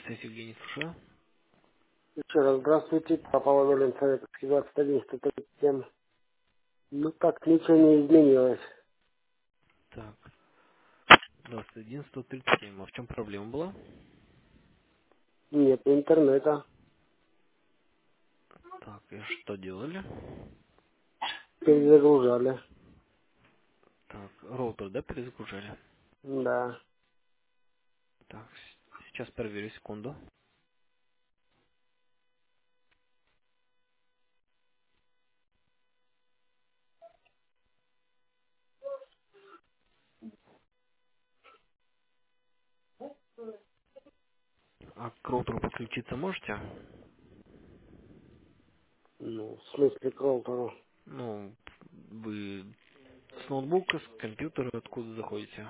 Связь Евгений, слушаю. Еще раз здравствуйте, Папа Володин, Советский 21, 137. Ну так, ничего не изменилось. Так, 21 137. А в чем проблема была? Нет интернета. Так, и что делали? Перезагружали. Так, роутер, да, перезагружали? Да. Так, сейчас проверю, секунду. А к роутеру подключиться можете? Ну, в смысле к роутеру. Ну, вы с ноутбука, с компьютера откуда заходите?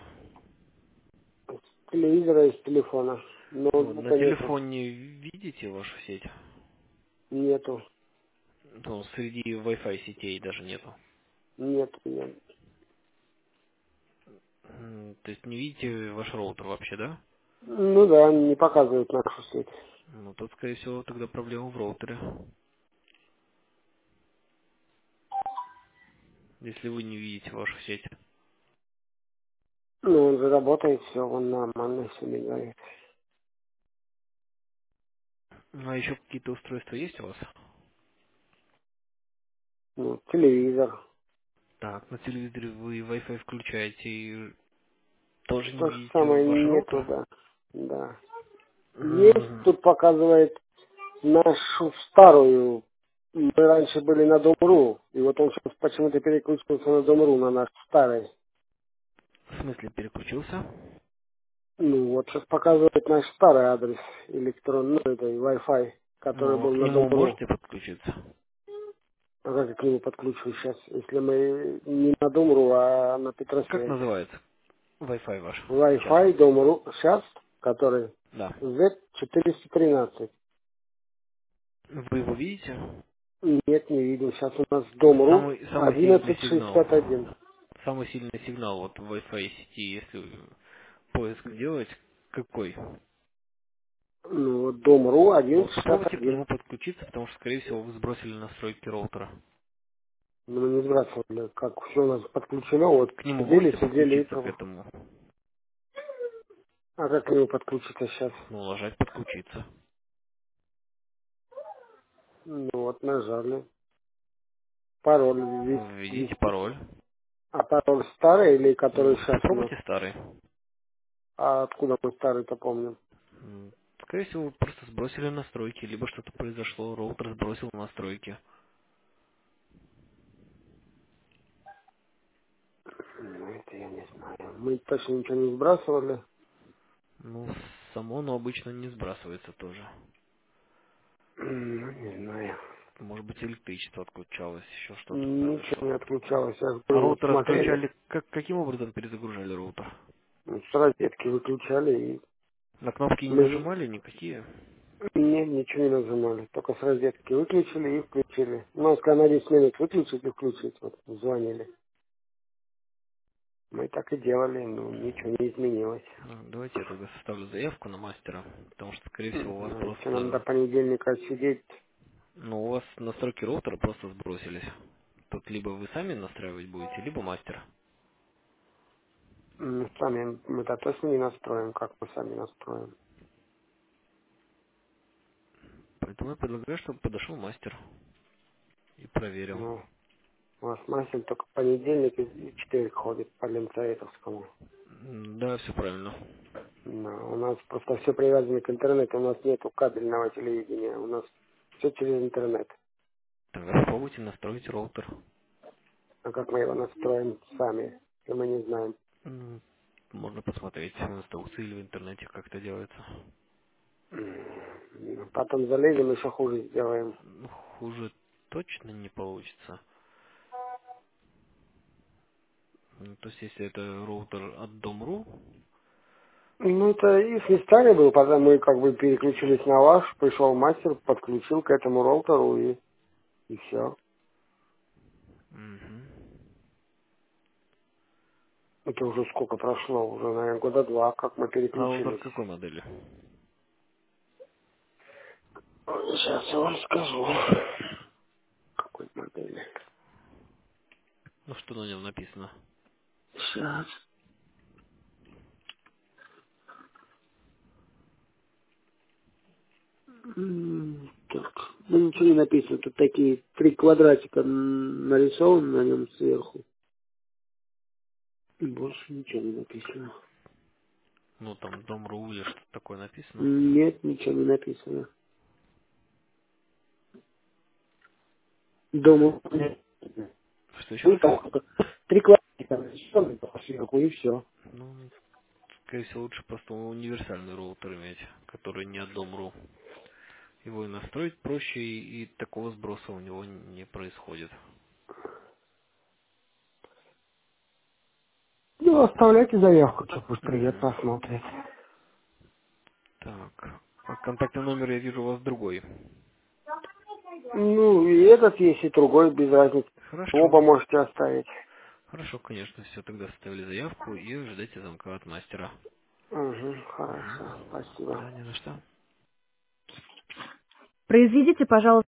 С телевизора и с телефона. Ну, на Ноутбука нету. телефоне видите вашу сеть? Нету. Ну, среди Wi-Fi сетей даже нету. Нету, нет. То есть не видите ваш роутер вообще, да? Ну да, не показывает нашу сеть. Ну, тут, скорее всего, тогда проблема в роутере. Если вы не видите вашу сеть. Ну, он же работает, все, он нормально все мигает. Ну, а еще какие-то устройства есть у вас? Ну, телевизор. Так, на телевизоре вы Wi-Fi включаете и тоже не То же видите самое ваш нету, роутер? да. Да. Есть, Мгм. тут показывает нашу старую. Мы раньше были на Дом.ру, и вот он сейчас почему-то переключился на Дом.ру, на наш старый. В смысле переключился? Ну вот сейчас показывает наш старый адрес электронный, ну, это Wi-Fi, который Ну, а был к на нему Дом.ру. можете подключиться? А как я к нему подключу сейчас, если мы не на Дом.ру, а на Как Петросвязь? называется Wi-Fi ваш сейчас? Wi-Fi Дом.ру сейчас, который Да. Z413. Вы его видите? Нет, не видим. Сейчас у нас Дом.ру Самый сильный сигнал. 1161. Самый сильный сигнал вот в Wi-Fi сети, если поиск делать, какой? Ну, вот Дом.ру Вот попробуйте к 1161. нему подключиться, потому что, скорее всего, вы сбросили настройки роутера. Ну, мы не сбрасывали, как все у нас подключено, вот К нему сидели, можете сидели и подключиться к пробовали. этому? А как к нему подключиться сейчас? Ну, нажать подключиться. Ну, вот нажали. Пароль Введите ввести. пароль. А пароль старый или который Ну, сейчас у нас? попробуйте старый. А откуда мы старый-то помним? Скорее всего, вы просто сбросили настройки, либо что-то произошло, роутер сбросил настройки. Ну, это я не знаю. Мы точно ничего не сбрасывали. Ну, само оно обычно не сбрасывается тоже. Ну, не знаю. Может быть, электричество отключалось, еще что-то Ничего произошло. не отключалось. Я же А говорю, вот роутер смотрели. отключали, каким образом перезагружали роутер? Ну, с розетки выключали и На кнопки не мы же нажимали никакие? нет, ничего не нажимали. Только с розетки выключили и включили. Ну, сказали, на 10 минут выключить и включить. Вот звонили. Мы так и делали, но ничего не изменилось. Ну, давайте я тогда составлю заявку на мастера, потому что, скорее всего, у вас Ну, если нам до просто... понедельника сидеть, Ну, у вас настройки роутера просто сбросились. Тут либо вы сами настраивать будете, либо мастер. сами мы-то точно не настроим, как мы сами настроим. Поэтому я предлагаю, чтобы подошел мастер и проверил. Ну, у нас мастер только в понедельник и четверг ходит по Ленцаветовскому. Да, все правильно. Да, у нас просто все привязано к интернету, у нас нету кабельного телевидения, у нас все через интернет. Тогда попробуйте настроить роутер. А как мы его настроим сами, если мы не знаем. Можно посмотреть в инструкции или в интернете, как это делается. Потом залезем, еще хуже сделаем. Ну, хуже точно не получится. То есть, если это роутер от Дом.ру, Ну, это их не старый был, потом мы как бы переключились на ваш, пришел мастер, подключил к этому роутеру и все. мгм. Это уже сколько прошло, уже, наверное, года два, как мы А роутер переключились. какой модели? Сейчас я вам скажу, какой модели. Ну, что на нем написано? Сейчас. Так, ну ничего не написано. Тут такие 3 квадратика нарисованы на нем сверху. И больше ничего не написано. Ну, там Дом.ру или что-то такое написано. Нет, ничего не написано. Дома нет. Что еще Ну раз? так, 3 квадратика нарисованы сверху и все. Ну, скорее всего, лучше просто универсальный роутер иметь, который не от Дом.ру. Его и настроить проще, и такого сброса у него не происходит. Ну, оставляйте заявку, что пусть придет Угу. посмотрит. Так. А контактный номер я вижу у вас другой. Ну, и этот есть, и другой, без разницы. Хорошо. Оба можете оставить. Хорошо, конечно, все, тогда составили заявку и ожидайте звонка от мастера. Угу, Угу. хорошо, спасибо. Да, не за что. Произведите, пожалуйста,